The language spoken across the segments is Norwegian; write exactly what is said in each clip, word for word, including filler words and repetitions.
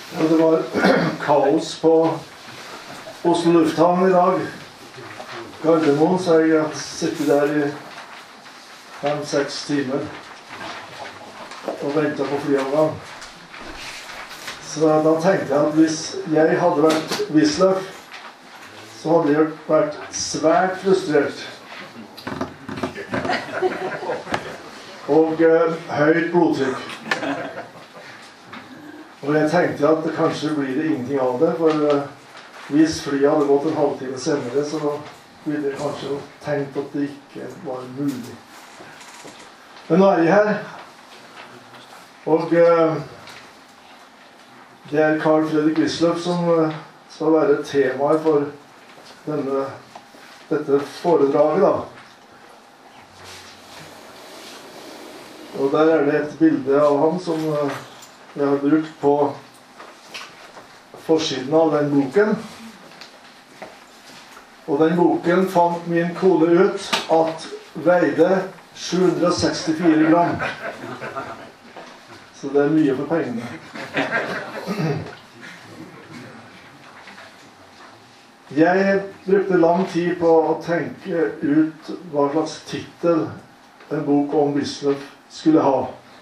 Og det var kaos på Oslo lufthavn i dag. Gardermoen, så jeg har sittet der i fem-seks timer og ventet på flyavgang. Så da tenkte jeg at hvis jeg hadde vært Wisløff, så hadde jeg vært svært frustrert. Og uh, høyt blodtrykk. Og jeg tenkte at det kanskje blir det ingenting av det, for uh, hvis flyet hadde gått en halvtime senere, så ville jeg kanskje tenkt at det ikke var mulig. Men nå er jeg her, og uh, det er Carl Fredrik Wisløff som uh, skal være temaet for denne, dette foredraget da. Og der er det et bilde av ham som uh, jeg har brukt på forsiden av den boken. Og den boken fant min kone ut at veide sju hundre og sekstifire gram. Så det er mye for pengene. Jeg brukte lang tid på å tenke ut hva slags titel en bok om Wisløff skulle ha.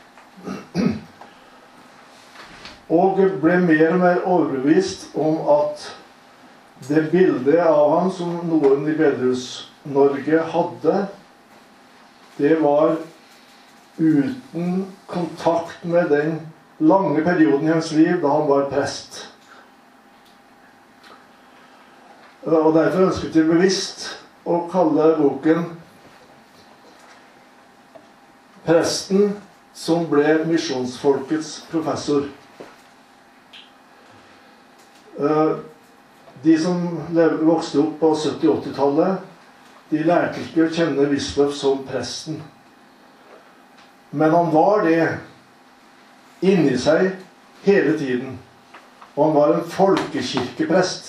Og ble mer og mer overbevist om at det bildet av ham som noen i Bedehus-Norge hadde, det var uten kontakt med den lange perioden i hans liv da han var prest. Og derfor ønsket jeg bevisst å kalle boken Presten som ble misjonsfolkets professor. De som vokste opp på sytti-åttitallet, de lærte ikke å kjenne Wisløff som presten. Men han var det inni seg hele tiden. Og han var en folkekirkeprest.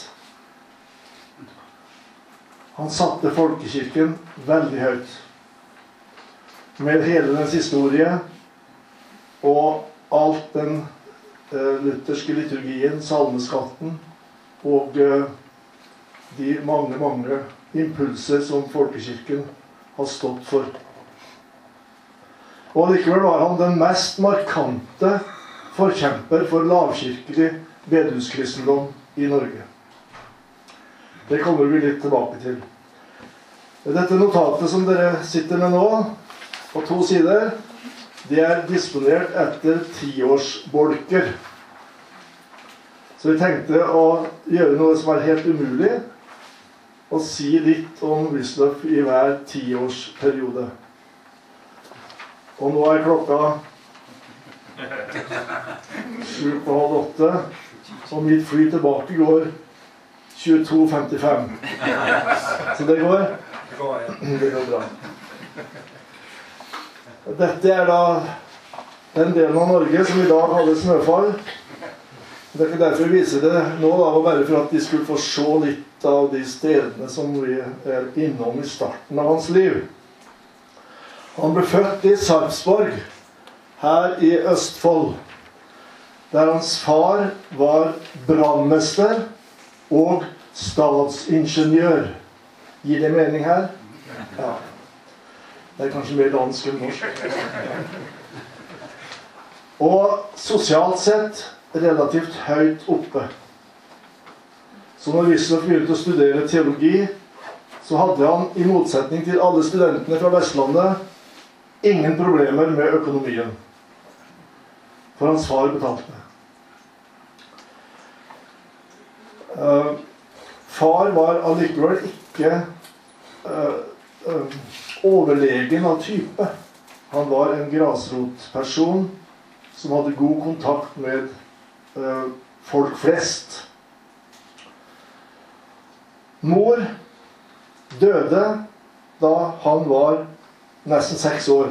Han satte folkekirken veldig høyt. Med hele dens historie og alt den uh, lutherske liturgien, salmeskatten og uh, de mange, mange impulser som folkekirken har stått for. Og likevel var han den mest markante forkjemper for lavkirkelig bedehuskristendom i Norge. Det kommer vi litt tilbake til. Dette notatet som dere sitter med nå, på to sider, det er disponert etter tiårsbolker. Så vi tenkte å gjøre noe som er helt umulig, og si litt om Wisløff i hver tiårsperiode. Og nå er klokka sju på halv åtte, og mitt fly tilbake går tjueto femtifem. Så det går? Det går bra. Dette er da den delen av Norge som i dag hadde snøfall. Det er derfor vi viser det nå, da, bare for at de skulle få se litt av de stedene som vi er innom i starten av hans liv. Han ble født i Sarpsborg, her i Østfold, der hans far var brannmester og statsingeniør. Gir det mening her? Ja. Det er kanskje mer dansk enn norsk. Og sosialt sett relativt høyt oppe. Så når Wisløff begynte å studere teologi, så hadde han, i motsetning til alle studentene fra Vestlandet, ingen problemer med økonomien. For hans far betalte. Uh, far var allikevel ikke uh, uh, overlegen av type. Han var en grasrotperson som hadde god kontakt med uh, folk flest. Mor døde da han var nesten seks år.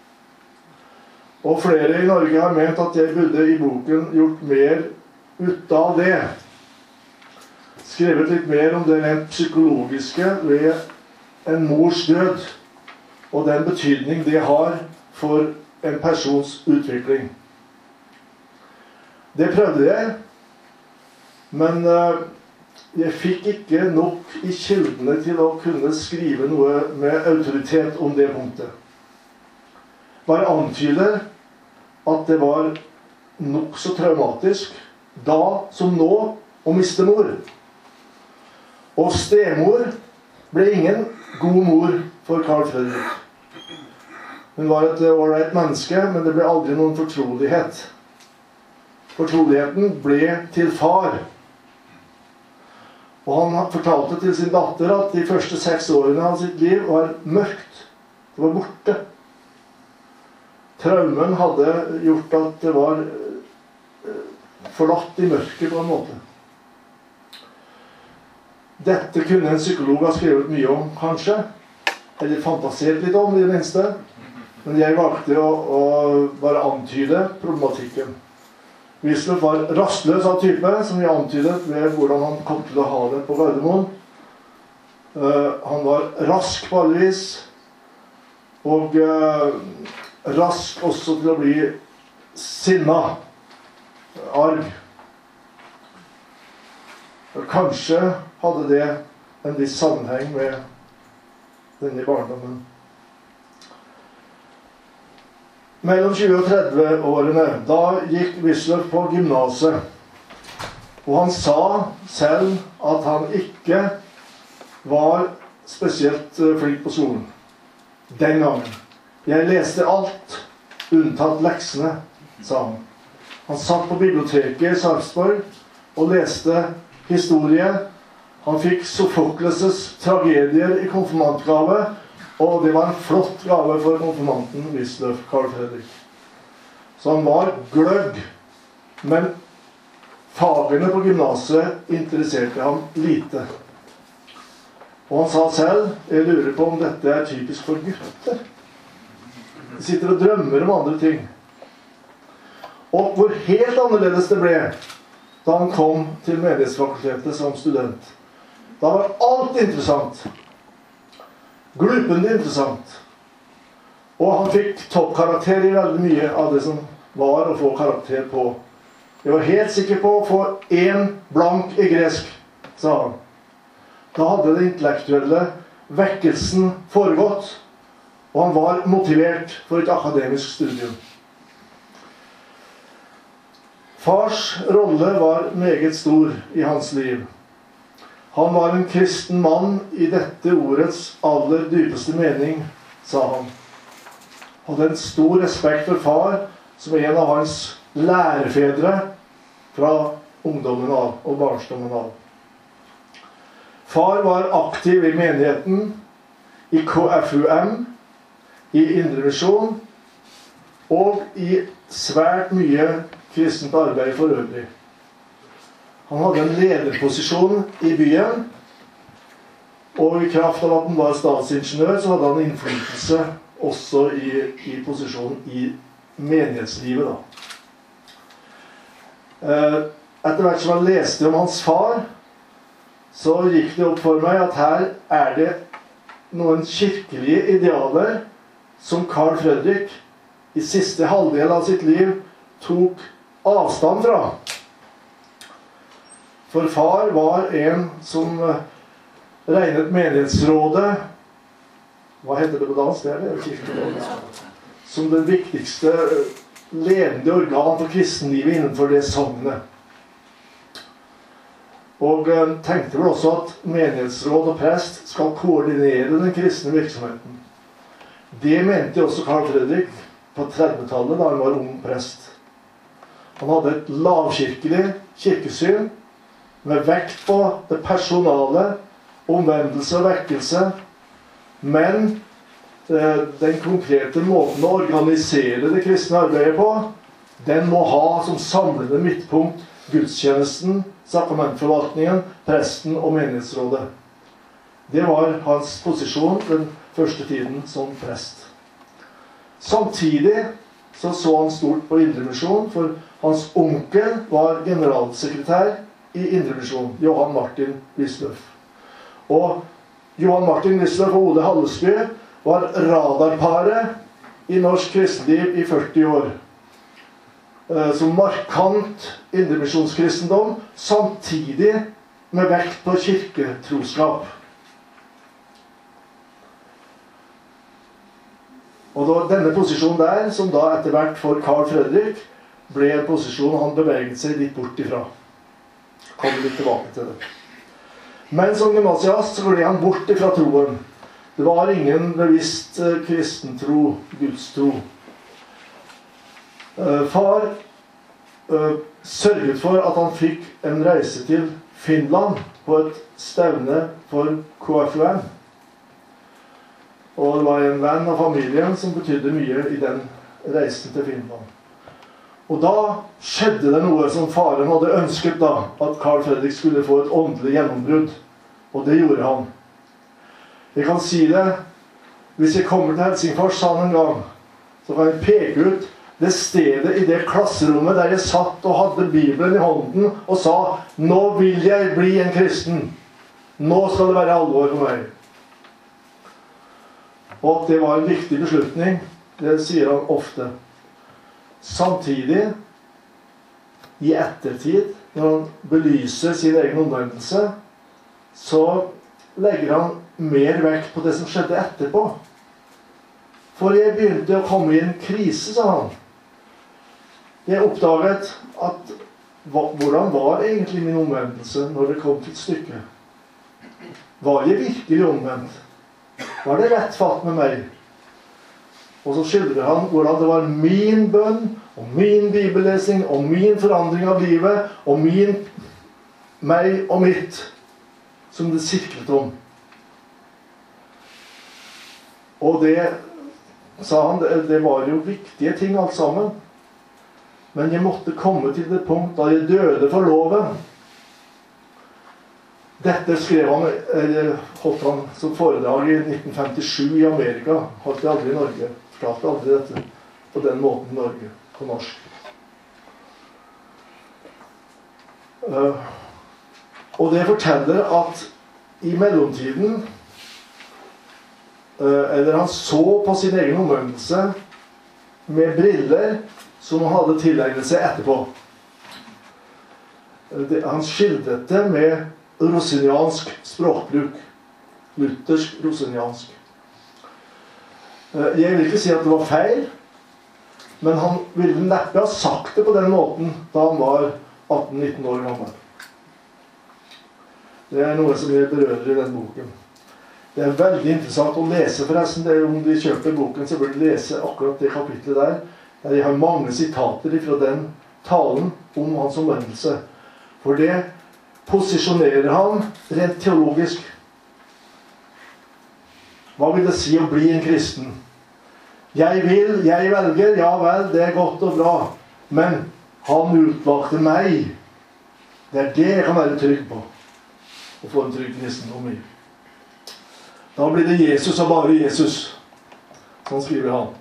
Og flere i Norge har ment at jeg burde i boken gjort mer ut av det. Skrevet litt mer om det rent psykologiske ved en mors død, og den betydning det har for en persons utvikling. Det prøvde jeg, Men uh, jeg fikk ikke nok i kildene til å kunne skrive noe med autoritet om det punktet. Bare antyder at det var nok så traumatisk, da som nå, å miste mor. Og stemor ble ingen god mor for Carl Fredrik. Hun var et ålreit menneske, men det ble aldri noen fortrolighet. Fortroligheten ble til far. Og han fortalte til sin datter at de første seks årene av sitt liv var mørkt. Det var borte. Traumen hadde gjort at det var forlatt i mørket på en måte. Dette kunne en psykolog ha skrevet mye om, kanskje. Eller fantasert litt om, i det minste. Men jeg valgte å, å bare antyde problematikken. Wisløff var rastløs av type, som vi antydet ved hvordan han kom til å ha det på Gardermoen. Uh, han var rask på alle vis, og uh, rask også til å bli sinna, arg. Kanskje hadde det en viss sammenheng med denne barndommen. Mellom tjue og tretti årene, da gikk Wisløff på gymnaset. Og han sa selv at han ikke var spesielt flink på skolen. Den gangen. Jeg leste alt, unntatt leksene, sa han. Han satt på biblioteket i Sarpsborg og leste historie. Han fikk Sofokles' tragedier i konfirmantgave, og det var en flott gave for konfirmanten Wisløff, Carl Fredrik. Så han var gløgg, men fagene på gymnaset interesserte ham lite. Og han sa selv, jeg lurer på om dette er typisk for gutter. De sitter og drømmer om andre ting. Og hvor helt annerledes det ble da han kom til menighetsfakultetet som student. Da var alt interessant. Glupende interessant. Og han fikk toppkarakter i veldig mye av det som var å få karakter på. Jeg var helt sikker på å få én blank i gresk, sa han. Da hadde det intellektuelle vekkelsen foregått, og han var motivert for et akademisk studium. Fars rolle var meget stor i hans liv. Han var en kristen mann i dette ordets aller dypeste mening, sa han. Hadde en stor respekt for far, som en av hans lærefedre fra ungdommen av og barnsdommen av. Far var aktiv i menigheten, i K F U M, i Indremisjon, og i svært mye kristent arbeid for øvrig. Han hadde en lederposisjon i byen, og i kraft av at han var statsingeniør, så hadde han innflytelse også i, i posisjonen i menighetslivet. Da. Etter hvert som jeg leste om hans far, så gikk det opp for meg at her er det noen kirkelige idealer som Carl Fredrik i siste halvdel av sitt liv tok avstand fra. For far var en som regnet menighetsrådet, hva heter det på dansk? Det er det, kirkerådet, som det viktigste levende organ for kristenlivet innenfor det sognet. Og tenkte vel også at menighetsråd og prest skal koordinere den kristne virksomheten. Det mente også Carl Fredrik på trettitallet, da han var ung prest. Han hadde et lavkirkelig kirkesyn, med vekt på det personale, omvendelse og vekkelse, men eh, den konkrete måten å organisere det kristne arbeidet på, den må ha som samlende midtpunkt gudstjenesten, sakramentforvaltningen, presten og menighetsrådet. Det var hans posisjon den første tiden som prest. Samtidig så så han stort på Indremisjon, for hans onkel var generalsekretær i Indremisjon, Johan Martin Wisløff. Og Johan Martin Wisløff og Ole Hallesby var radarparet i norsk kristenliv i førti år. som markant indremisjonskristendom, samtidig med vekt på kirketroskap. Og da, denne posisjonen der, som da etter hvert for Carl Fredrik, ble en posisjon han beveget seg litt bort ifra. Kommer litt tilbake til det. Men som gymnasiast så ble han bort ifra troen. Det var ingen bevisst eh, kristentro, gudstro. Eh, far eh, sørget for at han fikk en reise til Finland på et stevne for K F U M. Og det var en venn av familien som betydde mye i den reisen til Finland. Og da skjedde det noe som faren hadde ønsket da, at Carl Fredrik skulle få et åndelig gjennombrudd. Og det gjorde han. Jeg kan si det, hvis jeg kommer til Helsingfors sa han en gang, så kan jeg peke ut det stedet i det klasserommet der jeg satt og hadde Bibelen i hånden og sa, nå vil jeg bli en kristen. Nå skal det være alvor for meg. Og at det var en viktig beslutning, det sier han ofte. Samtidig, i ettertid, når han belyser sin egen omvendelse, så legger han mer vekt på det som skjedde etterpå. For jeg begynte å komme i en krise, sa han. Jeg oppdaget at hvordan var egentlig min omvendelse når det kom til stykket? Var jeg virkelig omvendt? Var det rett fatt med meg? Og så skildrer han hvordan det var min bønn, og min bibellesing, og min forandring av livet, og min, meg og mitt, som det sirklet om. Og det, sa han, det, det var jo viktige ting alt sammen. Men jeg måtte komme til det punkt da jeg døde for loven. Dette skrev han, eller holdt han som foredrag i nitten femtisju i Amerika. Holdt det aldri i Norge. Fortalte aldri dette på den måten i Norge, på norsk. Uh, og det forteller at i mellomtiden, uh, eller han så på sin egen omvendelse med briller som han hadde tilegnet seg etterpå. Uh, det, han skildret det med rosiniansk språkbruk. Luthersk rosiniansk. Jeg vil ikke si at det var feil, men han ville neppe ha sagt det på den måten da han var atten nitten år gammel. Det er noe som jeg berører i den boken. Det er veldig interessant å lese forresten. Det er, om de kjøper boken, så bør de lese akkurat det kapitlet der. Jeg har mange sitater fra den talen om hans omvendelse. For det posisjonerer han rent teologisk. Hva vil det si å bli en kristen? Jeg vil, jeg velger, ja vel, det er godt og bra. Men han utvalgte meg. Det er det jeg kan være trygg på. Å få en trygg kristendom i. Da blir det Jesus og bare Jesus. Sånn skriver han.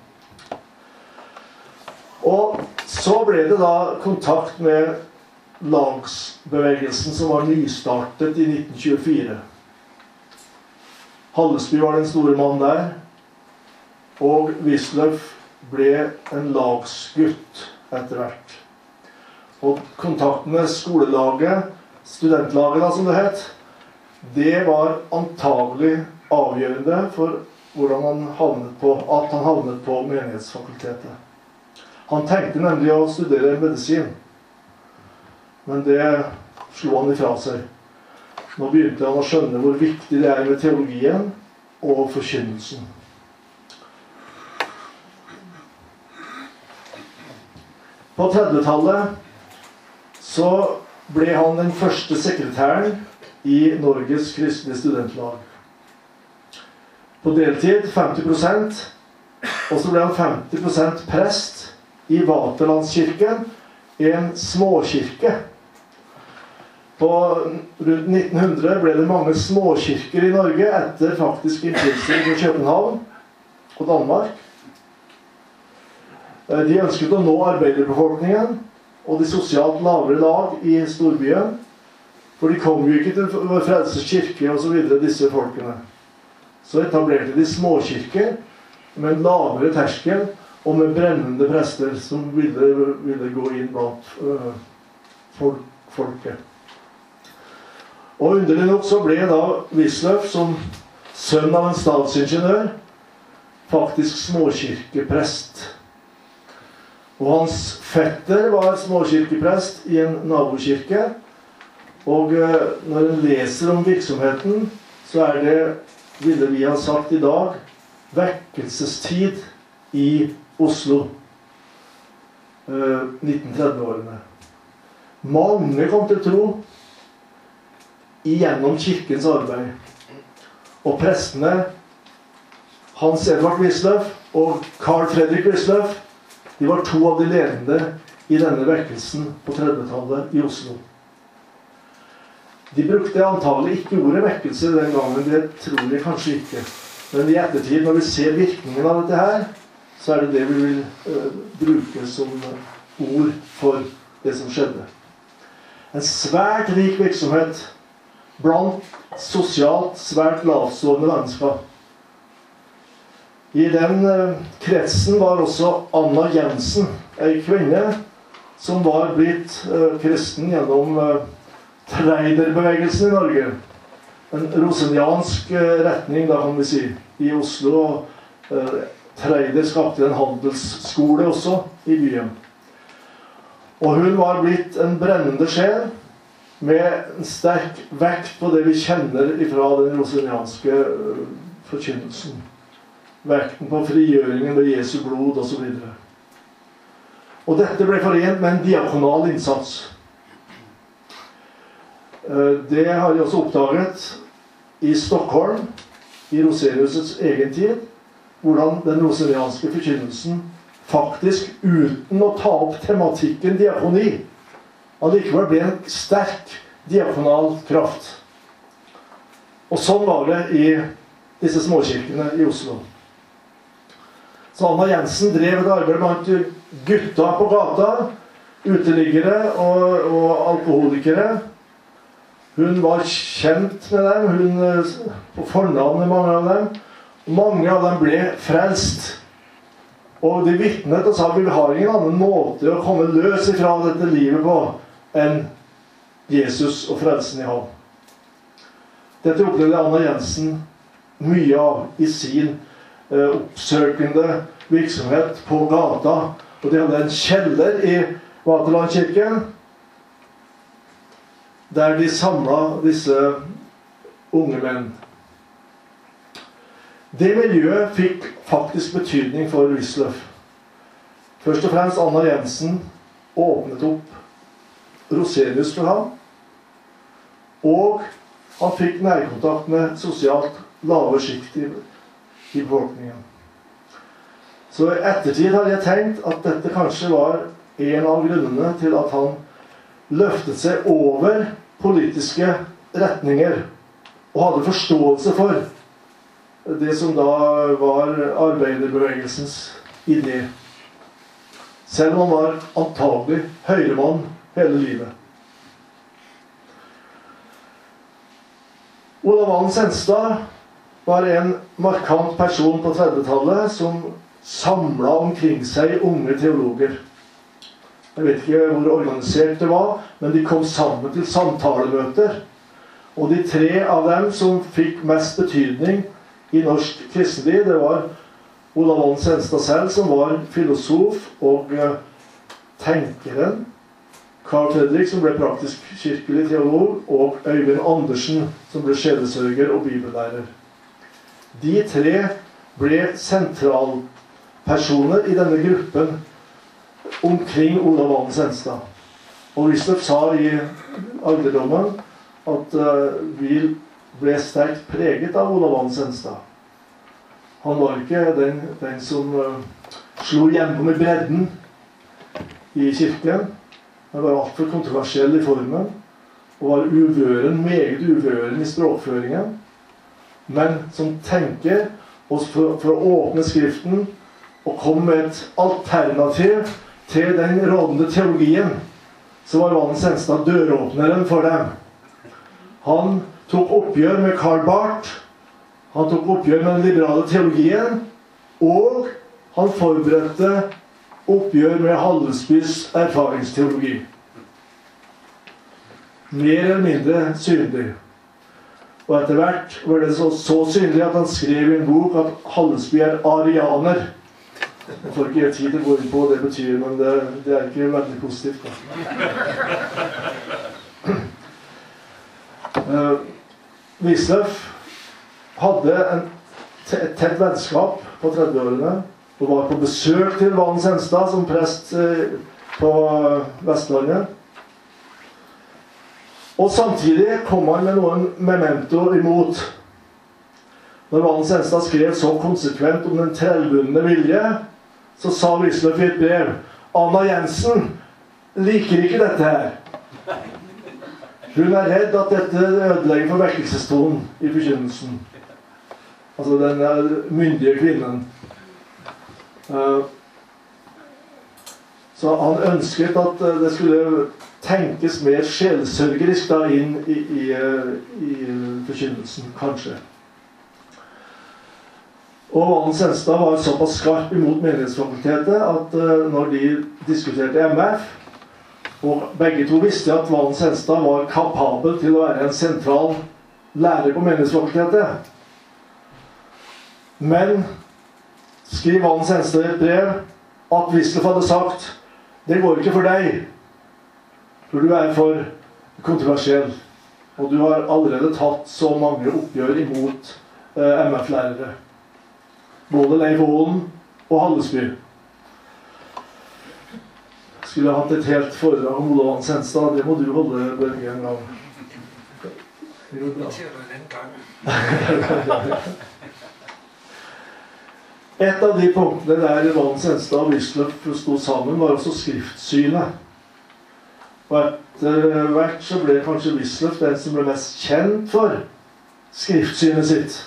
Og så ble det da kontakt med lagsbevegelsen som var nystartet i nitten tjuefire. Hallesby var den store mannen der, og Wisløff ble en lagsgutt etter hvert. Og kontakten med skolelaget, studentlaget da som det het, det var antagelig avgjørende for hvordan han havnet på, at han havnet på menighetsfakultetet. Han tenkte nemlig å studere medisin, men det slo han ifra seg. Nå begynte han å skjønne hvor viktig det er med teologien og forkynnelsen. På trettitallet så ble han den første sekretæren i Norges kristne studentlag. På deltid femti prosent, og så ble han femti prosent prest i Vaterlandskirken, en småkirke. På rundt nitten hundre ble det mange småkirker i Norge etter faktisk impulser fra København og Danmark. De ønsket å nå arbeiderbefolkningen og de sosialt lavere lag i storbyen, for de kom jo ikke til Frelses kirke og så videre, disse folkene. Så etablerte de småkirker med en lavere terskel og med brennende prester som ville, ville gå inn blant uh, folk, folket. Og underlig nok så ble da Wisløff, som sønn av en statsingeniør, faktisk småkirkeprest. Og hans fetter var småkirkeprest i en nabokirke. Og uh, når en leser om virksomheten, så er det, ville vi ha sagt i dag, vekkelsestid i Oslo, uh, nitten tretti-årene. Mange kom til tro igjennom kirkens arbeid. Og prestene, Hans Edvard Wisløff og Carl Fredrik Wisløff, de var to av de ledende i denne vekkelsen på trettitallet i Oslo. De brukte antagelig ikke ordet vekkelse den gangen, det tror jeg kanskje ikke. Men i ettertid, når vi ser virkningen av dette her, så er det det vi vil uh, bruke som ord for det som skjedde. En svært rik virksomhet blant sosialt svært lavstående mennesker. I den uh, kretsen var også Anna Jensen, en kvinne som var blitt uh, kristen gjennom uh, treiderbevegelsen i Norge. En roseniansk uh, retning, da kan vi si, i Oslo. Uh, Treider skapte en handelsskole også i byen. Og hun var blitt en brennende sjel, med en sterk vekt på det vi kjenner fra den rosenianske uh, forkynnelsen. Vekten på frigjøringen ved Jesu blod og så videre. Og dette ble forent med en diakonal innsats. Uh, det har jeg også oppdaget i Stockholm, i Rosenius' egen tid, hvordan den rosenianske forkynnelsen faktisk, uten å ta opp tematikken diakoni, allikevel ble en sterk diakonal kraft. Og sånn var det i disse småkirkene i Oslo. Så Anna Jensen drev et arbeid blant gutta på gata, uteliggere og, og alkoholikere. Hun var kjent med dem, hun på fornavn med mange av dem. Mange av dem ble frelst. Og de vitnet og sa at vi har ingen annen måte å komme løs ifra dette livet på enn Jesus og frelsen i ham. Dette opplevde Anna Jensen mye av i sin eh, oppsøkende virksomhet på gata. Og de hadde en kjeller i Vaterlandskirken, der de samlet disse unge menn. Det miljøet fikk faktisk betydning for Wisløff. Først og fremst Anna Jensen åpnet opp Rosenius for ham, og han fikk nærkontakt med sosialt lave skikt i, i befolkningen. Så i ettertid har jeg tenkt at dette kanskje var en av grunnene til at han løftet seg over politiske retninger og hadde forståelse for det som da var arbeiderbevegelsens idé. Selv om han var antagelig høyremann hele livet. Olav Valen Senstad var en markant person på trettitallet som samlet omkring seg unge teologer. Jeg vet ikke hvor organisert det var, men de kom sammen til samtalemøter. Og de tre av dem som fikk mest betydning i norsk kristenliv, det var Olav Valen Senstad selv, som var filosof og uh, tenkeren, Carl Fredrik, som ble praktisk kirkelig teolog, og Øyvind Andersen, som ble sjelesørger og bibellærer. De tre ble sentralpersoner i denne gruppen omkring Olav Valen Senstad. Og Wisløff sa i alderdommen at uh, vi ble sterkt preget av Olav Valen Senstad. Han var ikke den, den som uh, slo gjennom i bredden i kirken. Han var alt for kontroversiell i formen, og var uvøren, meget uvøren i språkføringen. Men som tenker, og for, for å åpne Skriften, og komme med et alternativ til den rådende teologien, så var Valen Senstad døråpneren for dem. Han tok oppgjør med Karl Barth, han tok oppgjør med den liberale teologien, og Han forberedte oppgjør med Hallesbys erfaringsteologi. Mer eller mindre synlig. Og etter hvert var det så, så synlig at han skrev i en bok at Hallesby er arianer. Jeg får ikke tid til å gå inn på hva det betyr, men det, det er ikke veldig positivt. Uh, Wisløff hadde en et tett vennskap på trettiårene og var på besøk til Valen Senstad som prest uh, på Vestlandet. Og samtidig kom han med noen memento imot. Når Valen Senstad skrev så konsekvent om den trellbundne vilje, så sa Wisløff i et brev: Anna Jensen liker ikke dette her. Hun er redd at dette ødelegger for vekkelsestonen i forkynnelsen. Altså den myndige kvinnen. Så han ønsket at det skulle tenkes mer sjelsørgerisk da inn i, i, i forkynnelsen, kanskje. Og Valen Senstad var såpass skarp imot menighetsfakultetet at når de diskuterte M F, og begge to visste at Valen Senstad var kapabel til å være en sentral lærer på menighetsfakultetet. Men skriv Valen Senstad i et brev at Wisløff hadde sagt: det går ikke for deg, for du er for kontroversiell, og du har allerede tatt så mange oppgjør imot eh, M F-lærere. Både Leif Aalen og Hallesby. Skulle jeg hatt et helt foredrag om Olav Senstad, det må du holde, Børge, en gang. Det går bra. Et av de punktene der Valen Senstad og Wisløff sto sammen, var også skriftsynet. Og etter hvert så ble kanskje Wisløff den som ble mest kjent for skriftsynet sitt.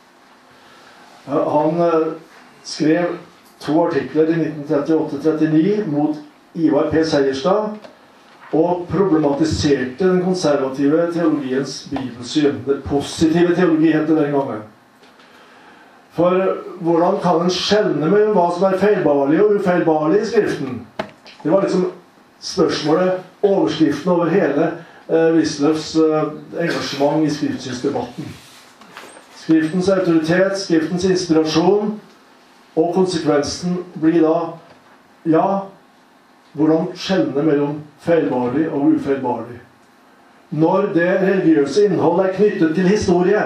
Han skrev to artikler i nitten trettiåtte trettini mot Ivar P. Seierstad og problematiserte den konservative teologiens bibelsyn. Det positive teologi het det den gangen. For hvordan kan en skjelne med hva som er feilbarlig og ufeilbarlig i skriften? Det var liksom spørsmålet, overskriften over hele eh, Wisløffs eh, engasjement i skriftsynsdebatten. Skriftens autoritet, skriftens inspirasjon, og konsekvensen blir da, ja, hvordan skjelne mellom feilbarlig og ufeilbarlig. Når det religiøse innholdet er knyttet til historie.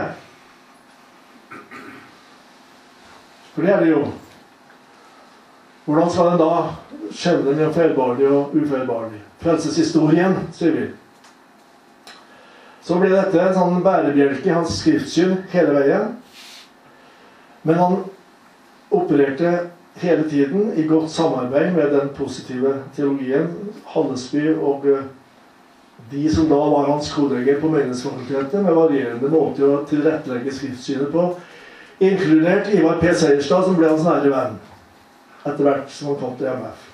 For det er det jo. Hvordan skal den da skjelne mellom feilbarlig og ufeilbarlig? Frelseshistorien, sier vi. Så ble dette en sånn bærebjelke i hans skriftsyn hele veien. Men han opererte hele tiden i godt samarbeid med den positive teologien, Hallesby og de som da var hans kolleger på menighetsfakultetet, med varierende måter å tilrettelegge skriftsynet på, inkludert Ivar P. Seierstad, som ble hans nære venn, etter hvert som han kom til M F.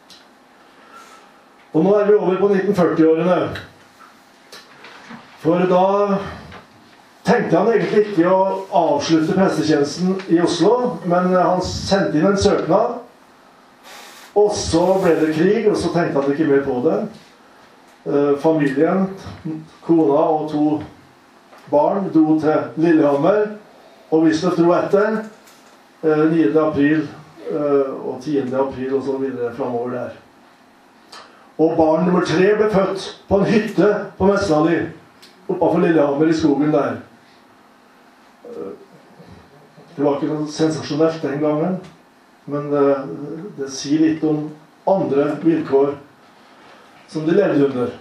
Og nå er vi over på nitten førti-årene. For da tenkte han egentlig ikke å avslutte prestetjenesten i Oslo, men han sendte inn en søknad, og så ble det krig, og så tenkte han ikke mer på det. Familien, kona og to barn dro til Lillehammer, og Wisløff dro etter niende april og tiende april og så videre fremover der. Og barn nummer tre ble født på en hytte på Vestlandet, oppafor Lillehammer i skogen der. Det var ikke noe sensasjonelt den gangen, men det, det sier litt om andre vilkår som de levde under.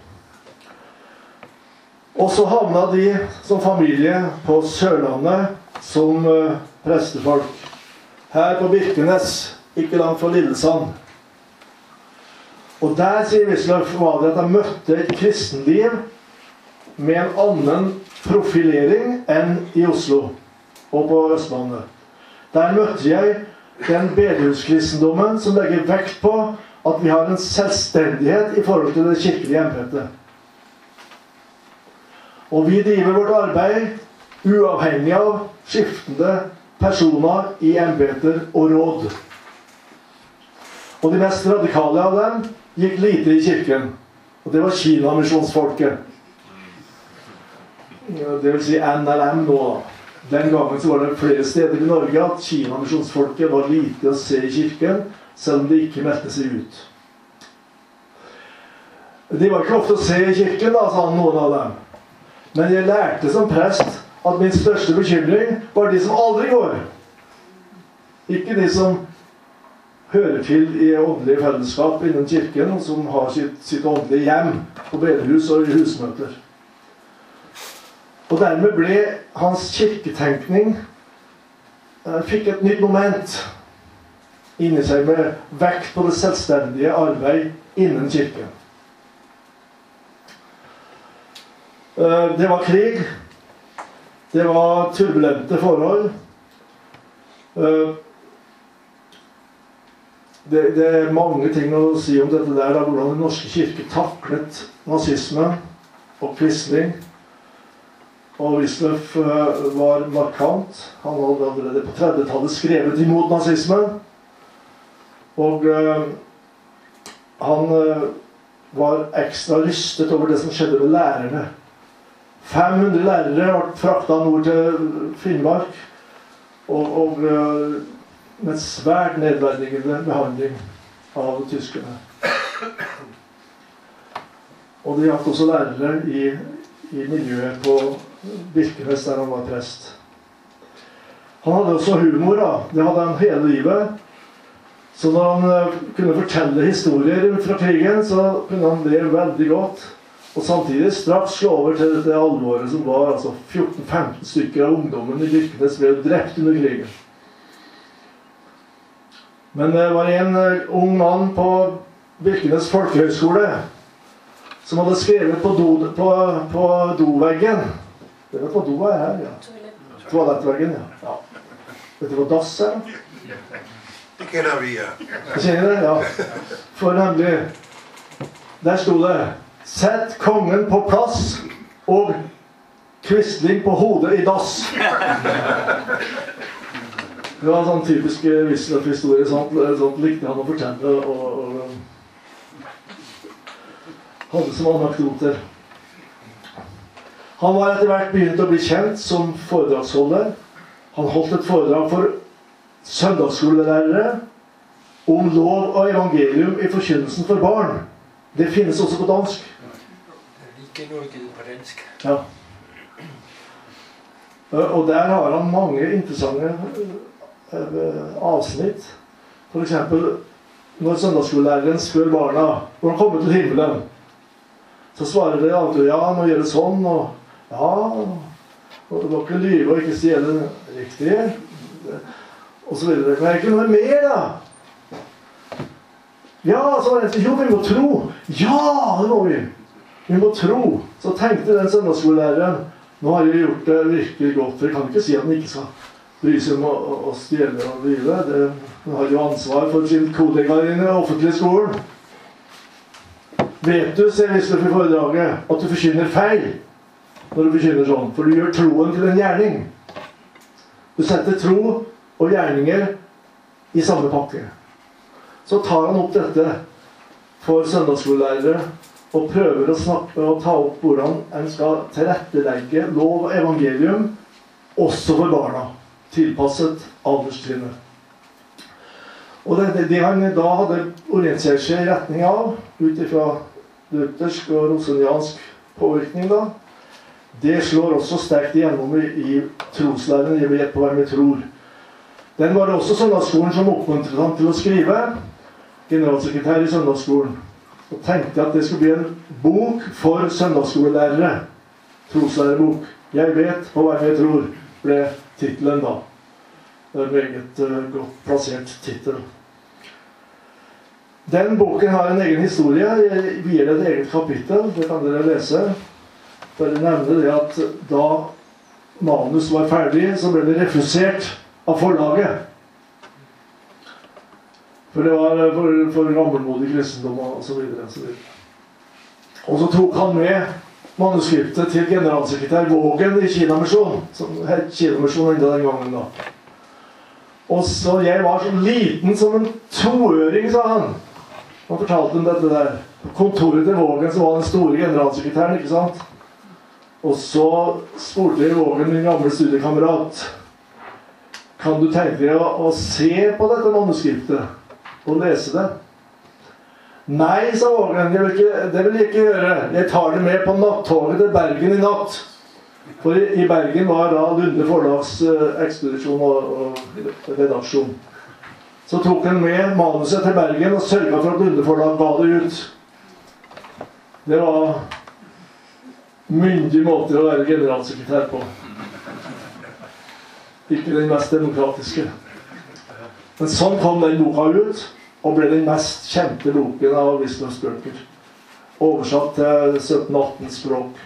Og så havna de som familie på Sørlandet som uh, prestefolk. Her på Birkenes, ikke langt fra Lillesand. Og der, sier Wisløff, var det at jeg møtte et kristenliv med en annen profilering enn i Oslo og på Østlandet. Der møtte jeg den bedehuskristendommen som legger vekt på at vi har en selvstendighet i forhold til det kirkelige embetet. Og vi driver vårt arbeid uavhengig av skiftende personer i embeter og råd. Og de mest radikale av dem gikk lite i kirken. Og det var Kina-misjonsfolket. Det vil si N L M nå. Den gangen så var det flere steder i Norge at Kina-misjonsfolket var lite å se i kirken, selv om de ikke meldte seg ut. De var ikke ofte å se i kirken, da, sa noen av dem. Men jeg lærte som prest at min største bekymring var de som aldri går. Ikke de som hører til i åndelige fellesskap innen kirken, og som har sitt, sitt åndelige hjem på bedehus og i husmøter. Og dermed ble hans kirketenkning eh, fikk et nytt moment inni seg med vekt på det selvstendige arbeid innen kirken. Eh, det var krig. Det var turbulente forhold. Eh, det, det er mange ting å si om dette der, da, hvordan den norske kirke taklet nazisme og Quisling. Og Wisløff var markant. Han hadde allerede på trettitallet skrevet imot nazismen. Og uh, han uh, var ekstra rystet over det som skjedde med lærerne. fem hundre lærere ble fraktet nord til Finnmark. Og, og uh, med svært nedverdigende behandling av tyskerne. Og de hadde også lærere i, i miljøet på Birkenes, der han var prest. Han hadde også humor, da. Det hadde han hele livet. Så når han uh, kunne fortelle historier fra krigen, så kunne han det veldig godt. Og samtidig straks slå over til det alvoret som var altså fjorten femten stykker av ungdommen i Birkenes ble drept under krigen. Men det var en uh, ung mann på Birkenes folkehøgskole som hadde skrevet på, do, på, på doveggen. Det vet hva do er her, ja. Toalettveggen, ja. ja. Vet du hva dass er? Det kjenner vi, ja. Jeg kjenner det, ja. For nemlig, der sto det, sett kongen på plass og Quisling på hodet i dass. Det var en sånn typisk Wisløff-historie, sånt, sånt likte han å fortelle, og, og hadde som anekdoter. Han var etter hvert begynt å bli kjent som foredragsholder. Han holdt et foredrag for søndagsskolelærere om lov og evangelium i forkynnelsen for barn. Det finnes også på dansk. Ikke noe gitt på dansk. Ja. Og der har han mange interessante avsnitt. For eksempel, når søndagsskolelæreren spør barna når han kommer til himmelen, så svarer de alltid, ja, nå gjør det sånn, og ja, og det var ikke lyve og ikke stjele riktig, og så videre. Men er det ikke noe mer, da? Ja, så var det, jo, vi må tro. Ja, det må vi. Vi må tro. Så tenkte den søndagsskolelæreren, nå har jeg gjort det virkelig godt, for jeg kan ikke si at den ikke skal bry seg om å, å, å stjele og lyve. Den har jo ansvar for sin kollegaer i den offentlige skolen. Vet du, sier Wisløff i foredraget, at du forkynner feil når du forkynner sånn, for du gjør troen til en gjerning. Du setter tro og gjerninger i samme pakke. Så tar han opp dette for søndagsskolelærere og prøver å snakke og ta opp hvordan en skal tilrettelegge lov og evangelium også for barna, tilpasset alderstrinnet. Og det, det han da hadde orientert seg i retning av, ut ifra luthersk og roseniansk påvirkning da, det slår også sterkt igjennom i, i troslæren, jeg vet på hvem jeg tror. Den var det også søndagsskolen som oppmuntret ham til å skrive, generalsekretær i søndagsskolen, og tenkte at det skulle bli en bok for søndagsskolelærere, troslærebok. Jeg vet på hvem jeg tror, ble titelen da. Det er en meget uh, godt plassert titel. Den boken har en egen historie. Jeg vier det et eget kapittel. Det kan dere lese. For jeg nevner det at da manus var ferdig, så ble det refusert av forlaget. For det var for, for gammelmodig kristendom og så videre, og så videre. Og så tok han med manuskriptet til generalsekretær Vågen i Kina-misjon, som het Kina-misjon enda den gangen da. Og så jeg var så liten som en toøring, sa han. Han fortalte om dette der. På kontoret til Vågen så var den store generalsekretæren, ikke sant? Og så spurte jeg Vågen, min gamle studiekamerat, kan du tenke deg å, å se på dette manuskriptet og lese det? Nei, sa Vågen, jeg vil ikke, det vil jeg ikke gjøre. Jeg tar det med på nattoget til Bergen i natt. For i Bergen var da Lunde Forlags ekspedisjon og, og redaksjon. Så tok han med manuset til Bergen og sørget for at Lunde Forlag ga det ut. Det var myndige måter å være generalsekretær på. Ikke den mest demokratiske. Men sånn kom den boka ut, og ble den mest kjente boken av Wisløffs bøker. Oversatt til sytten atten språk.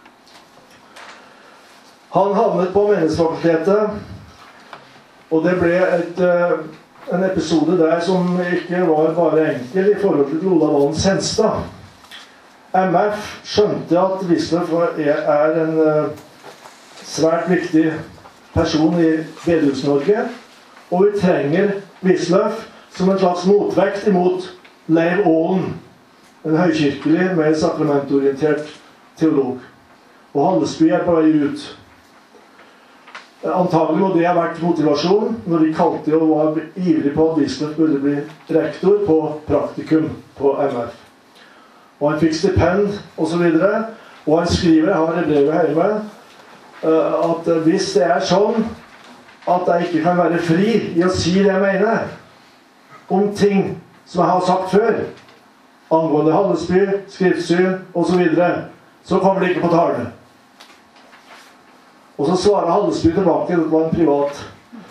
Han havnet på Menighetsfakultetet, og det ble et, en episode der som ikke var bare enkel i forhold til Olav Valen Senstad. M F skjønte at Wisløff er en svært viktig person i Bedehus-Norge, og vi trenger Wisløff som en slags motvekt imot Leiv Aalen, en høykirkelig, mer sakramentorientert teolog. Og Hallesby er på vei ut. Antagelig må det ha vært motivasjon når de kalte og var ivrig på at Wisløff burde bli rektor på praktikum på M F. Og han fikk stipend og så videre, og han skriver, jeg har i brevet hjemme, at hvis det er sånn at jeg ikke kan være fri i å si det jeg mener om ting som jeg har sagt før, angående Hallesby, skriftsyn og så videre, så kommer det ikke på tale. Og så svarer Hallesby tilbake, det var en privat.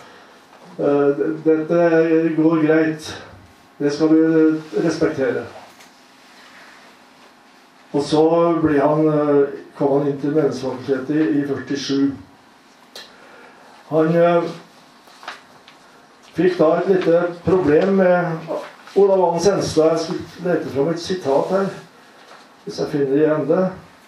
Dette går greit. Det skal vi respektere. Og så ble han, kom han inn til Menighetsfakultetet i førtisju. Han fikk da et lite problem med Olav Valen Senstad. Jeg skal lete fram et sitat her, hvis jeg finner igjen det.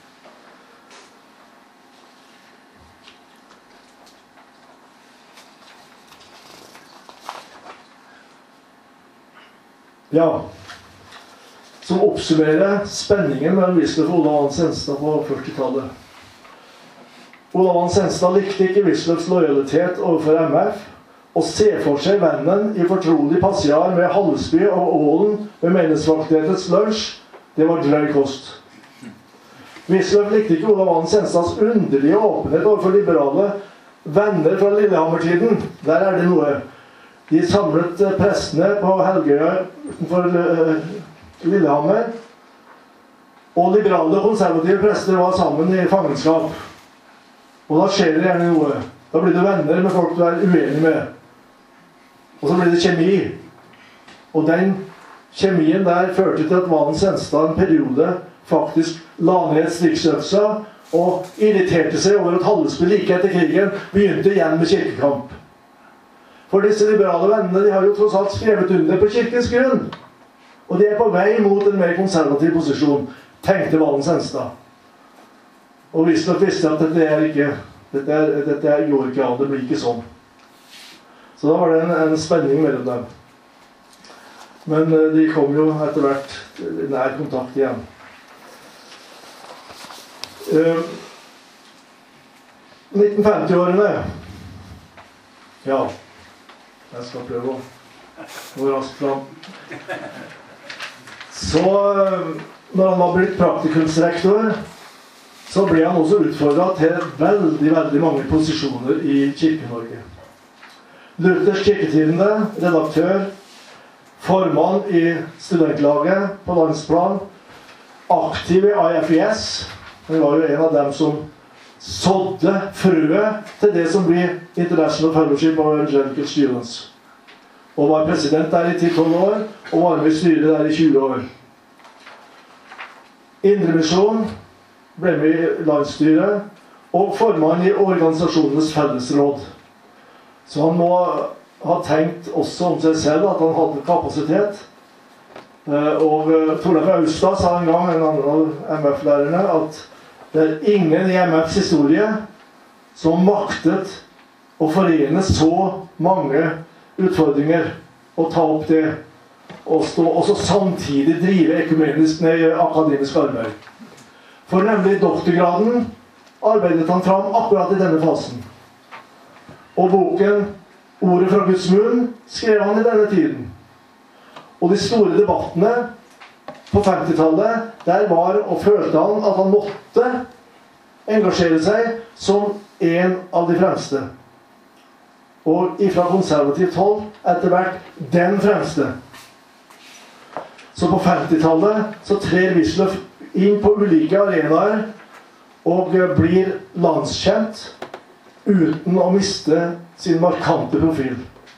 Ja, som oppsummerer spenningen mellom Wisløff og Olav Valen Senstad på førtitallet. Olav Valen Senstad likte ikke Wisløffs lojalitet overfor M F, og se for seg vennen i fortrolig passiar med Hallesby og Aalen ved Menighetsfakultetets lunsj, det var drøy kost. Wisløff likte ikke Olav Valen Senstads underlige åpenhet overfor liberale venner fra Lillehammer-tiden. Der er det noe. De samlet prestene på Helgøya utenfor Lillehammer, og liberale og konservative prester var sammen i fangenskap. Og da skjer det gjerne noe. Da blir det venner med folk du er uenig med. Og så blir det kjemi. Og den kjemien der førte til at Valen Senstad en periode faktisk la ned striksøksa og irriterte seg over at Hallesby like etter krigen begynte igjen med kirkekamp. For disse liberale vennene, de har jo tross alt skrevet under på kirkens grunn. Og de er på vei mot en mer konservativ posisjon, tenkte Valen Senstad. Og Wisløff visste at dette er ikke, dette, er, dette er, går ikke an, det blir ikke sånn. Så da var det en, en spenning mellom dem. Men de kom jo etter hvert nær kontakt igjen. Uh, nitten femti-årene. Ja. Jeg skal prøve å gå raskt fram. Så når han var blitt praktikumsrektor, så ble han også utfordret til veldig, veldig mange posisjoner i Kirke-Norge. Luthers Kirketidende, redaktør, formann i studentlaget på landsplan, aktiv i I F I S. Han var jo en av dem som sådde frøet til det som blir International Fellowship of Evangelical Students. Og var president der i ti tolv år, og var med i styret der i tjue år. Indremisjon ble med i landsstyret, og formann i organisasjonenes fellesråd. Så han må ha tenkt også om seg selv at han hadde kapasitet. Og Torleif Austad sa en gang, en annen av M F-lærerne, at det er ingen i M Fs historie som maktet å forene så mange utfordringer å ta opp det, og, stå, og så samtidig drive ekumenisk nei, akademisk arbeid. For nemlig doktorgraden arbeidet han fram akkurat i denne fasen. Og boken Ordet fra Guds munn skrev han i denne tiden. Og de store debattene på femtitallet, der var og følte han at han måtte engasjere seg som en av de fremste. Og ifra konservativt hold etter hvert den fremste. Så på femtitallet så trer Wisløff inn på ulike arenaer og blir landskjent uten å miste sin markante profil.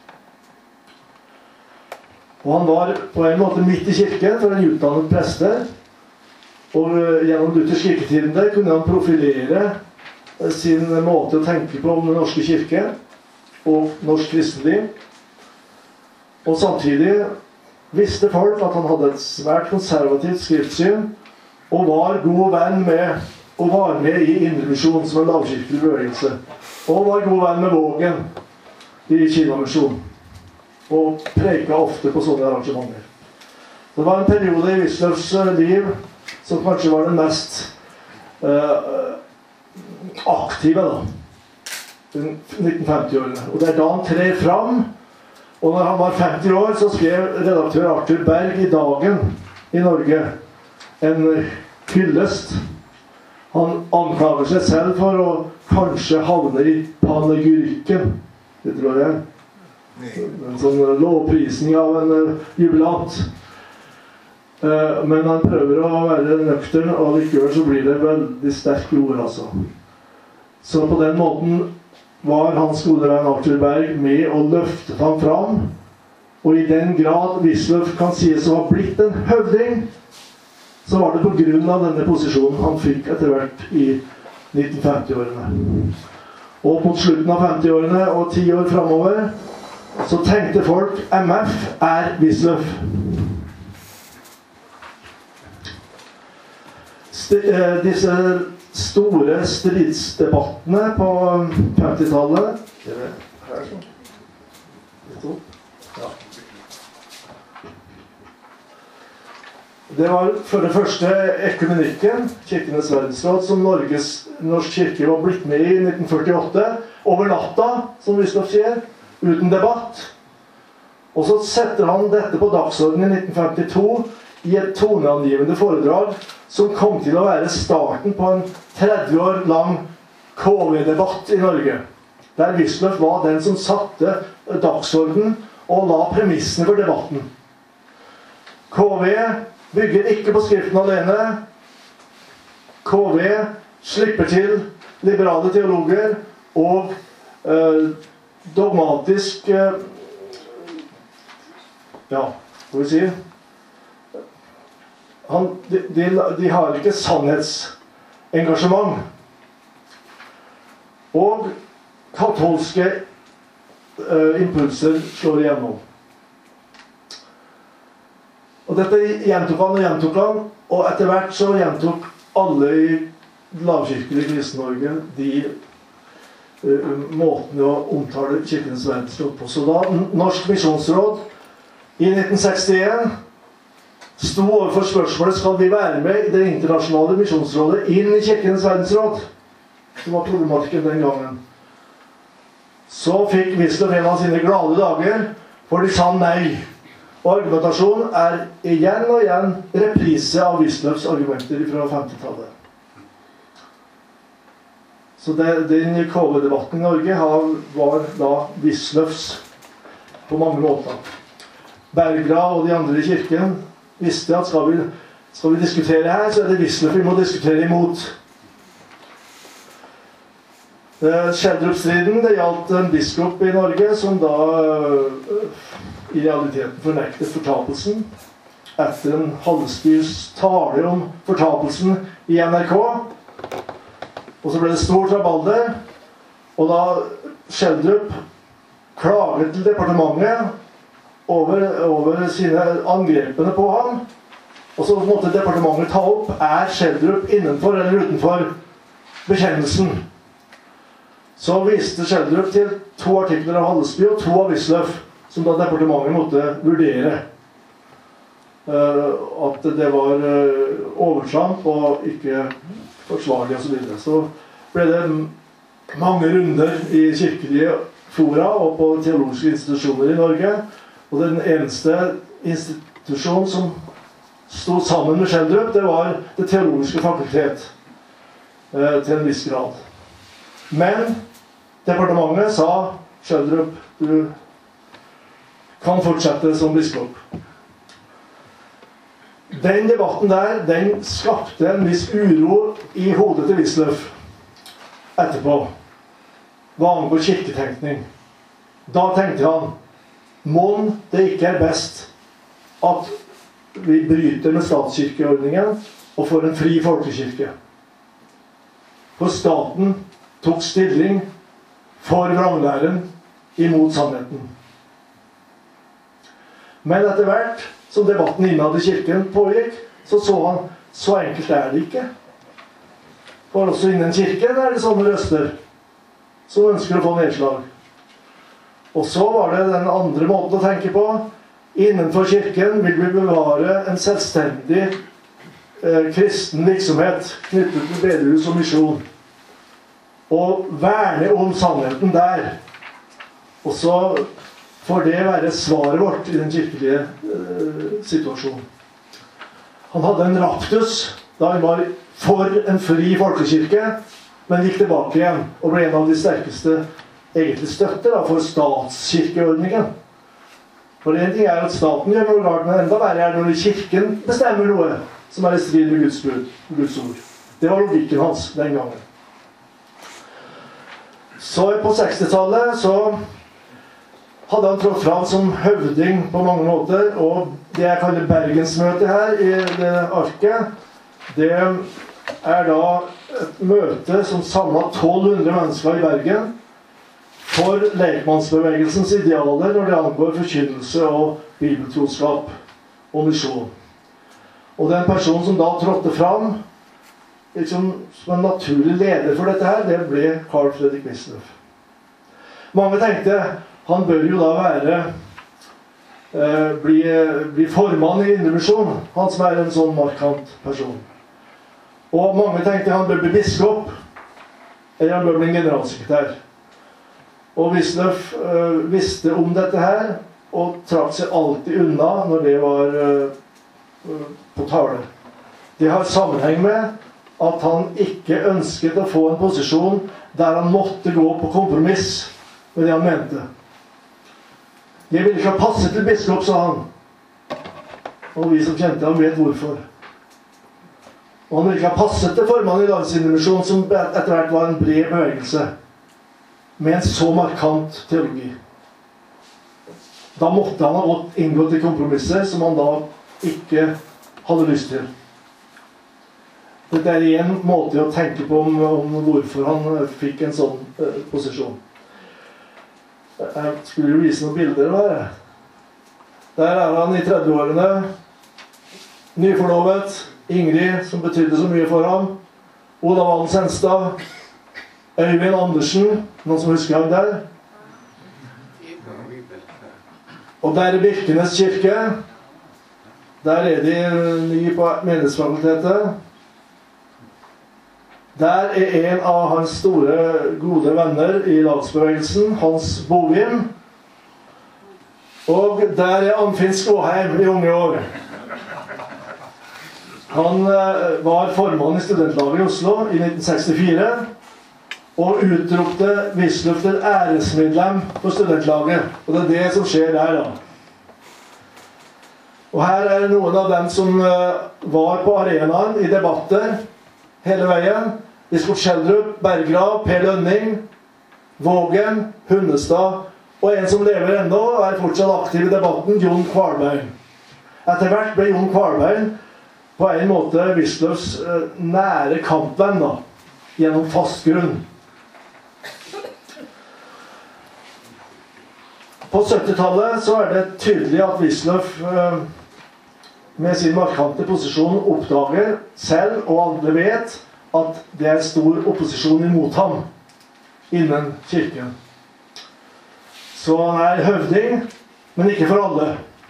Og han var på en måte midt i kirken for en utdannet prester, og gjennom Luthers kirketidende kunne han profilere sin måte å tenke på om den norske kirke og norsk kristenliv. Og samtidig visste folk at han hadde et svært konservativt skriftsyn og var god venn med og var med i Indremisjon som en lavkirkelig bevegelse. Og var god venn med Vågen i Kinamisjon. Og preka ofte på sånne arrangementer. Det var en periode i Wisløffs liv som kanskje var den mest uh, aktive da. nitten femti-årene. Og det er da han trer fram. Og når han var femti år, så skrev redaktør Arthur Berg i Dagen i Norge en hyllest. Han anklager seg selv for å kanskje havne i panegyrikken. Det tror jeg. En sånn lovprisning av en jubilant. Men han prøver å være nøktern, og likevel så blir det veldig sterke ord, altså. Så på den måten var hans gode venn Arthur Berg med og løftet ham fram. Og i den grad Wisløff kan sies å ha blitt en høvding, så var det på grunn av denne posisjonen han fikk etter hvert i nitten femti-årene. Og mot slutten av femti-årene og ti år fremover, så tenkte folk M F er Wisløff. St eh, disse store stridsdebattene på femtitallet. Det er her sånn. Litt opp. Ja. Det var for det første ekumenikken, Kirkenes verdensråd, som Norges, Norsk kirke var blitt med i nitten førtiåtte, over natta, som Wisløff sier, uten debatt. Og så setter han dette på dagsordenen i nitten femtito i et toneangivende foredrag som kom til å være starten på en tretti år lang K V-debatt i Norge. Der Wisløff var den som satte dagsordenen og la premissene for debatten. K V bygger ikke på skriften alene. K V slipper til liberale teologer og eh, dogmatisk eh, ja, hva vi sier Han, de, de, de har ikke sannhetsengasjement. Og katolske eh, impulser slår igjennom. Og dette gjentok han og gjentok han, og etter hvert så gjentok alle i lavkirkelig Kristen-Norge de uh, måtene å omtale Kirkenes verdensråd på. Så da Norsk Misjonsråd i nitten sekstien sto overfor spørsmålet: skal vi være med i det internasjonale misjonsrådet inn i Kirkenes verdensråd? Det var problematikken den gangen. Så fikk Wisløff en av sine glade dager, for de sa nei. Og argumentasjonen er igjen og igjen reprise av Wisløffs argumenter fra femtitallet. Så det, den K V-debatten i Norge har, var da Wisløffs på mange måter. Bergra og de andre i kirken visste at skal vi, skal vi diskutere her, så er det Wisløff vi må diskutere imot. Schjelderup-striden, det gjaldt en biskop i Norge som da i realiteten fornektet fortapelsen etter en halvspys tale om fortapelsen i N R K. Og så ble det stort rabalder, og da Schjelderup klaget til departementet over, over sine angrepene på ham, og så måtte departementet ta opp: er Schjelderup innenfor eller utenfor bekjennelsen? Så viste Schjelderup til to artikler av Hallesby og to av Wisløff, som da departementet måtte vurdere. At det var overtramp og ikke forsvarlig og så videre. Så ble det mange runder i kirkelige fora og på teologiske institusjoner i Norge. Og den eneste institusjonen som stod sammen med Schjelderup, det var det teologiske fakultet til en viss grad. Men departementet sa Schjelderup, du kan fortsette som biskop. Den debatten der, den skapte en viss uro i hodet til Wisløff etterpå, hva angår kirketenkning. Da tenkte han, mon det ikke er best at vi bryter med statskirkeordningen og får en fri folkekirke. For staten tok stilling for vranglæren imot sannheten. Men etter hvert som debatten innad i kirken pågikk, så så han, så enkelt er det ikke. For også innen kirken er det sånne røster som ønsker å få nedslag. Og så var det den andre måten å tenke på. Innenfor kirken vil vi bevare en selvstendig eh, kristen virksomhet knyttet til bedehus og misjon. Og verne om sannheten der. Og så får det være svaret vårt i den kirkelige eh, situasjonen. Han hadde en raptus da han var for en fri folkekirke, men gikk tilbake igjen og ble en av de sterkeste egentlig støtter da, for statskirkeordningen. For en ting er at staten gjør noe rart, men enda verre er når kirken bestemmer noe som er i strid med Guds bud, Guds ord. Det var logikken hans den gangen. Så på sekstitallet så hadde han trådt fram som høvding på mange måter, og det jeg kaller Bergensmøtet her i det arket, det er da et møte som samlet tolv hundre mennesker i Bergen for lekmannsbevegelsens idealer når det angår forkynnelse og bibeltroskap og misjon. Og den personen som da trådte fram liksom, som en naturlig leder for dette her, det ble Carl Fredrik Wisløff. Mange tenkte han bør jo da være eh, bli, bli formann i Indremisjon, han som er en sånn markant person. Og mange tenkte han bør bli biskop, eller han bør bli en generalsekretær. Og Wisløff øh, visste om dette her, og trakk seg alltid unna når det var øh, på tale. Det har sammenheng med at han ikke ønsket å få en posisjon der han måtte gå på kompromiss med det han mente. Jeg ville ikke ha passet til biskop, sa han. Og vi som kjente ham vet hvorfor. Og han ville ikke ha passet til formann i Landsindremisjon, som etter hvert var en bred bevegelse, med en så markant teologi. Da måtte han ha gått inngått i kompromisser som han da ikke hadde lyst til. Dette er en måte å tenke på om, om hvorfor han fikk en sånn uh, posisjon. Jeg skulle jo vise noen bilder der. Der er han i trettiårene, nyforlovet, Ingrid, som betydde så mye for ham, Olav Alens Henstad, Øyvind Andersen, noen som husker han der? Og der er Birkenes kirke. Der er de nye på menighetsfakultetet. Der er en av hans store, gode venner i landsbevegelsen, Hans Bovin. Og der er Anfinn Skåheim i unge år. Han var formann i studentlaget i Oslo i nitten sekstifire, og utropte Wisløff til æresmedlem på studentlaget. Og det er det som skjer der da. Og her er noen av dem som var på arenaen i debatter hele veien. Biskop Schjelderup, Berggrav, Per Lønning, Vågen, Hundestad, og en som lever ennå og er fortsatt aktiv i debatten, Jon Kvalbein. Etter hvert ble Jon Kvalbein på en måte Wisløffs nære kampvenn da, gjennom fast grunn. På syttitallet så er det tydelig at Wisløff med sin markante posisjon oppdager selv, og alle vet, at det er stor opposisjon imot ham innen kirken. Så han er høvding, men ikke for alle.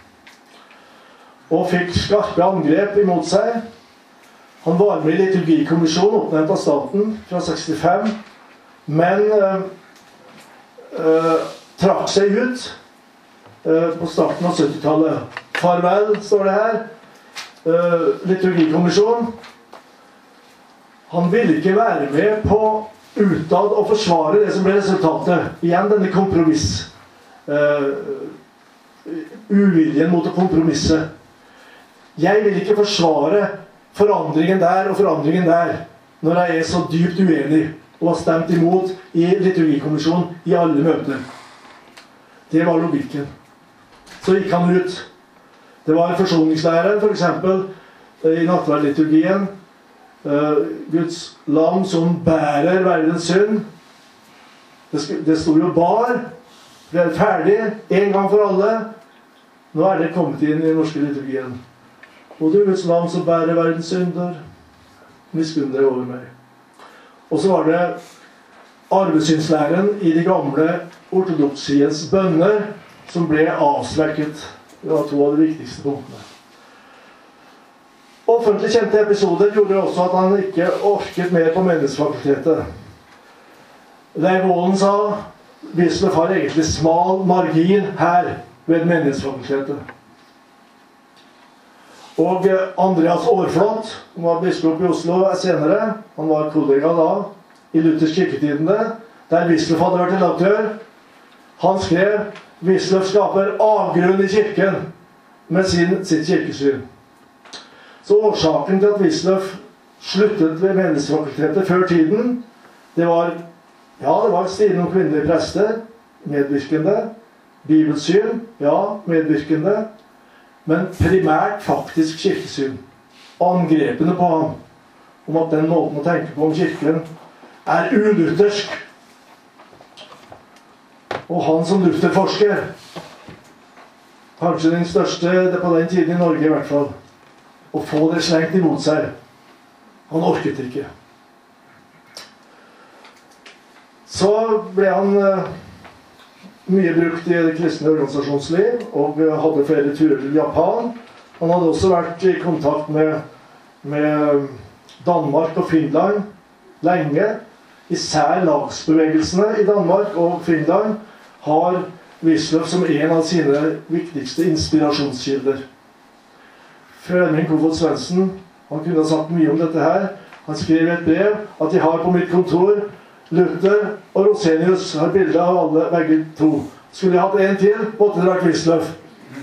Og fikk skarpe angrep imot seg. Han var med i liturgikommisjonen oppnevnt av staten fra sekstifem, men øh, øh, trakk seg ut øh, på starten av syttitallet. Farvel, står det her. Uh, liturgikommisjonen. Han ville ikke være med på utad å forsvare det som ble resultatet. Igjen denne kompromiss. Uh, uviljen mot å kompromisse. Jeg vil ikke forsvare forandringen der og forandringen der når jeg er så dypt uenig og har stemt imot i liturgikommisjonen i alle møter. Det var logikken. Så gikk han ut. Det var forsoningslæren, for eksempel, i nattverdliturgien. Uh, Guds lam som bærer verdens synd. Det, det stod jo bar. Det er ferdig, en gang for alle. Nå er det kommet inn i den norske liturgien. Og du, Guds lam som bærer verdens synder, miskunn deg over meg. Og så var det arvesynslæren i de gamle ortodoksiens bønner som ble avsvekket. Det var to av de viktigste punktene. Offentlig kjente episoder gjorde også at han ikke orket mer på menighetsfakultetet. Leif Aalen sa Wisløff har egentlig smal margin her ved menighetsfakultetet. Og Andreas Aarflot, som var biskop i Oslo senere, han var kollega da i Luthers kirketidene, der Wisløff hadde vært redaktør. Han skrev Wisløff skaper avgrunn i kirken med sin, sitt kirkesyn. Så årsaken til at Wisløff sluttet ved menighetsfakultetet før tiden, det var, ja, det var striden om kvinnelige prester, medvirkende, bibelsyn, ja, medvirkende, men primært faktisk kirkesyn. Angrepene på ham, om at den måten å tenke på om kirken er uluthersk. Og han som lutherforsker, kanskje den største det på den tiden i Norge i hvert fall, å få det slengt imot seg. Han orket ikke. Så ble han uh, mye brukt i det kristne organisasjonsliv, og uh, hadde flere turer til Japan. Han hadde også vært i kontakt med, med Danmark og Finland lenge. Især lagsbevegelsene i Danmark og Finland har Wisløff som en av sine viktigste inspirasjonskilder. Frøning Kofod Svendsen, han kunne ha sagt mye om dette her. Han skrev et brev at jeg har på mitt kontor Luther og Rosenius har bilder av alle, begge to. Skulle jeg hatt en til, måtte det vært Wisløff.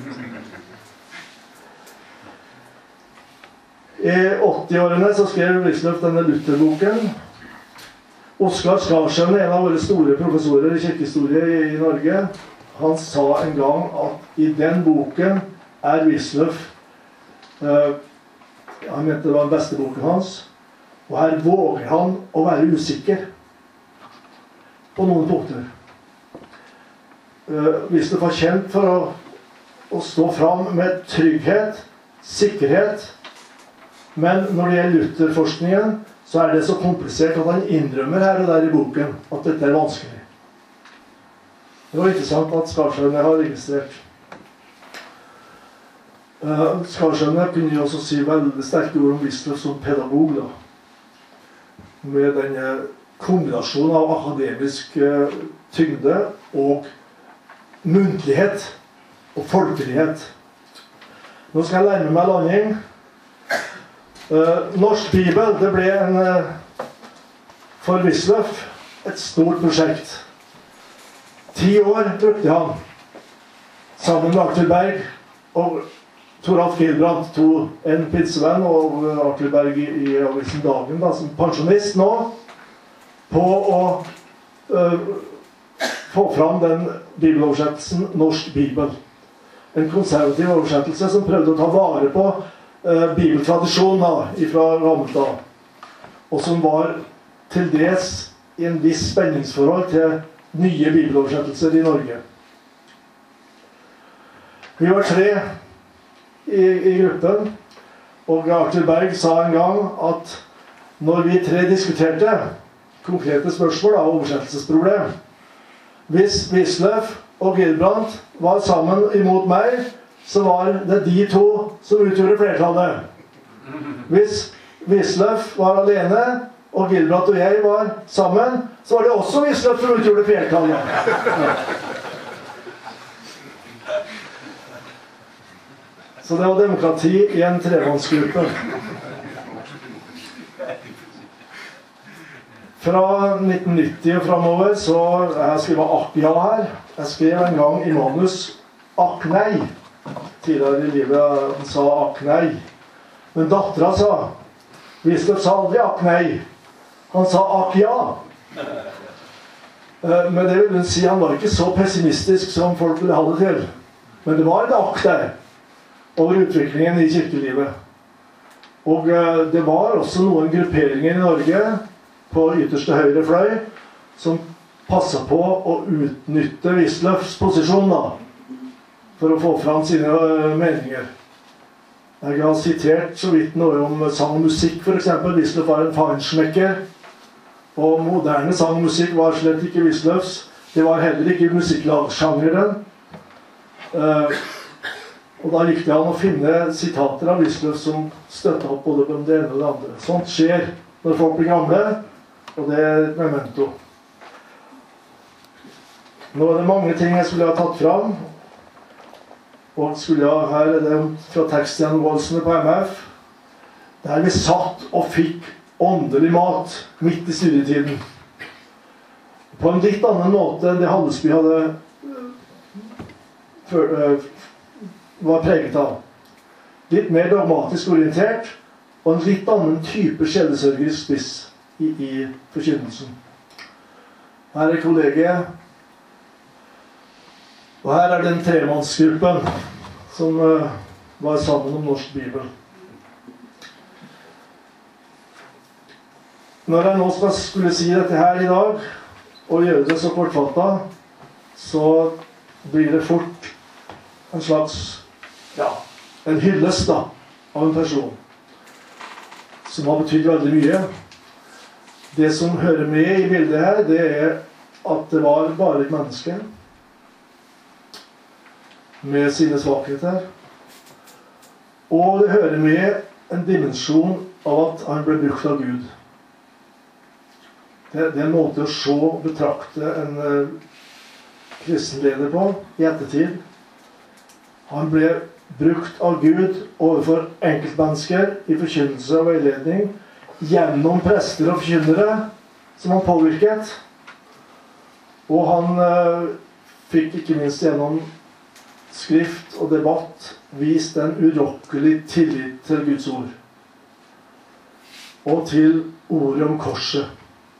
I åttiårene så skrev Wisløff denne Luther-boken. Oskar Skarsjøen, en av våre store professorer i kirkehistorie i Norge, han sa en gang at i den boken er Wisløff, uh, han mente det var den beste boken hans, og her våger han å være usikker på noen punkter. Uh, Wisløff var kjent for å, å stå fram med trygghet, sikkerhet, men når det gjelder Luther-forskningen, så er det så komplisert at han innrømmer her og der i boken at dette er vanskelig. Det var interessant at Skarsjøene har registrert. Uh, Skarsjøene kunne jo også si veldig sterke ord om Wisløff som pedagog, da. Med denne kombinasjonen av akademisk uh, tyngde og muntlighet og folkelighet. Nå skal jeg lære meg landing. Uh, Norsk Bibel, det ble en, uh, for Wisløff et stort prosjekt. Ti år brukte han, sammen med Arthur Berg og Toralf Gilbrand, to, en pinsevenn og Arthur Berg i, i avisen Dagen, da, som pensjonist nå, på å uh, få fram den bibeloversettelsen Norsk Bibel. En konservativ oversettelse som prøvde å ta vare på Uh, bibeltradisjon da, fra gammelt av, og som var til dels i en viss spenningsforhold til nye bibeloversettelser i Norge. Vi var tre i, i gruppen, og Arthur Berg sa en gang at når vi tre diskuterte konkrete spørsmål av oversettelsesproblem, hvis Wisløff og Gilbrandt var sammen imot meg, så var det de to som utgjorde flertallet. Hvis Wisløff var alene, og Gilbrandt og jeg var sammen, så var det også Wisløff som utgjorde flertallet. Så det var demokrati i en tremannsgruppe. Fra nitten nitti og fremover så jeg skrevet Akja her. Jeg skrev en gang i manus Aknei. Tidligere i livet han sa Aknei. Men datteren sa, Wisløff sa aldri Aknei. Han sa Akja. Men det vil si han var ikke så pessimistisk som folk ville ha det til. Men det var et akt der over utviklingen i kirkelivet. Og det var også noen grupperinger i Norge på ytterste høyre fløy som passet på å utnytte Wisløffs posisjon da, for å få fram sine meninger. Jeg har sitert så vidt noe om sang og musikk, for eksempel. Wisløff var en feinschmecker, og moderne sang og musikk var slett ikke Wisløffs. Det var heller ikke musikklagsjangeren. Uh, Og da gikk det an å finne sitater av Wisløff som støttet opp både på det ene og det andre. Sånt skjer når folk blir gamle, og det er et memento. Nå er det mange ting jeg skulle ha tatt fram, og skulle ha her er det fra tekstgjennomgåelsene på M F, der vi satt og fikk åndelig mat midt i studietiden. På en litt annen måte enn det Hallesby hadde før, var preget av. Litt mer dogmatisk orientert, og en litt annen type sjelesørgerisk spiss i, i forkynnelsen. Her er kollegiet, og her er den tremannsgruppen som uh, var sammen om norsk bibel. Når jeg nå skal skulle si dette her i dag, og gjøre det så kortfattet, så blir det fort en slags ja, en hyllest da, av en person som har betydd veldig mye. Det som hører med i bildet her, det er at det var bare et menneske med sine svakheter. Og det hører med en dimensjon av at han ble brukt av Gud. Det, det er en måte å se og betrakte en uh, kristenleder på i ettertid. Han ble brukt av Gud overfor enkeltmennesker i forkynnelse og veiledning, gjennom prester og forkynnere som han påvirket. Og han eh, fikk ikke minst gjennom skrift og debatt vist en urokkelig tillit til Guds ord. Og til ordet om korset.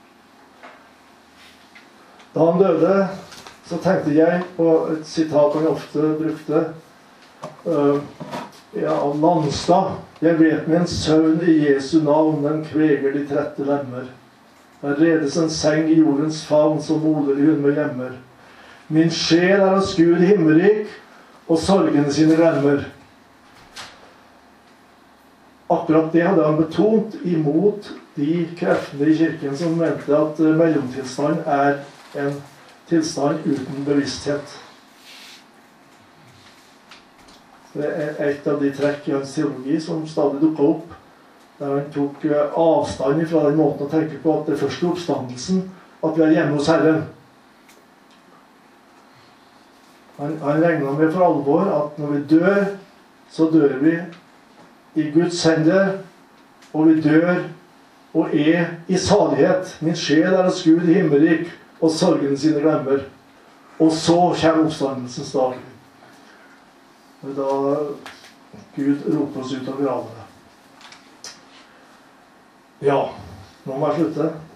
Da han døde, så tenkte jeg på et sitat han ofte brukte, Uh, ja, av Landstad. Jeg vet min søvn i Jesu navn, den kveger de trette lemmer. Der redes en seng i jordens favn, som moder i hun med gjemmer. Min sjel er hos Gud himmelrik, og sorgene sine glemmer. Akkurat det hadde han betont imot de kreftene i kirken som mente at mellomtilstand er en tilstand uten bevissthet. Det er et av de trekk i hans teologi som stadig dukket opp, der han tok avstand fra den måten å tenke på at det første oppstandelsen, at vi er hjemme hos Herren. Han, han regnet med for alvor at når vi dør, så dør vi i Guds hender, og vi dør og er i salighet. Min sjel er hos Gud i himmelrik, og sorgene sine glemmer. Og så kommer oppstandelsens dag. Og da Gud roper oss ut av gravene. Ja, nå må jeg slutte.